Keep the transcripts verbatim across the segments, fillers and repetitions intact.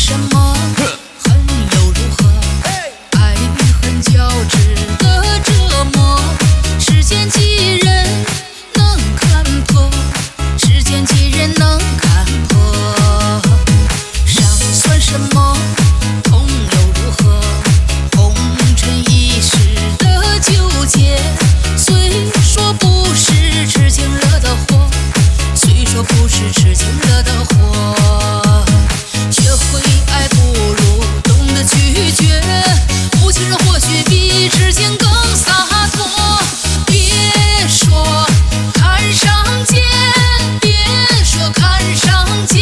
什么？恨又如何？爱与恨交织的折磨。世间几人能看破？世间几人能看破？伤算什么？痛又如何？红尘一时的纠结。虽说不是痴情惹的祸，虽说不是痴情惹的祸，学会爱不如懂得拒绝。无情人或许比痴情更洒脱。别说看上奸，别说看上奸，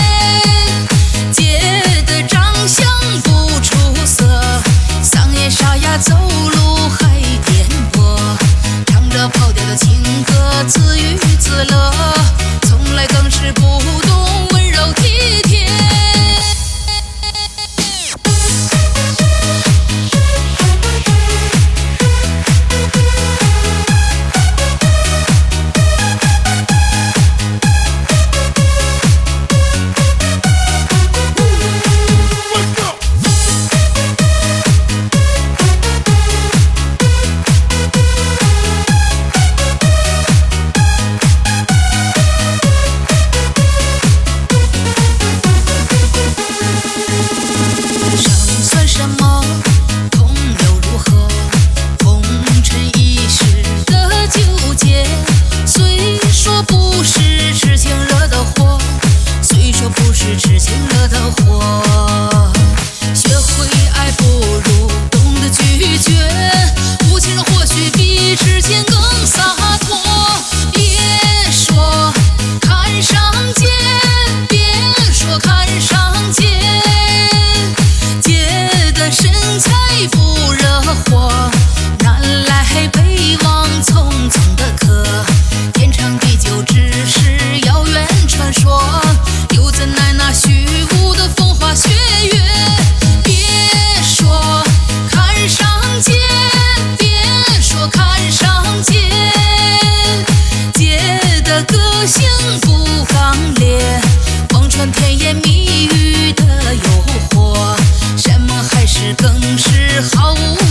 奸的长相不出色，丧眼沙哑走路还颠簸，唱着跑调的情歌自娱自乐，从来更是不懂温柔体贴。痴情惹的祸，学会爱不如懂得拒绝。无情人或许比痴情更洒脱。别说看上奸，别说看上奸，奸的身材不惹火，南来北往匆匆的客，天长地久只是遥远传说，又怎奈那虚无的风花雪月。别说看上奸，别说看上奸，奸的个性不刚烈，望穿甜言蜜语的诱惑，山盟海誓更是毫无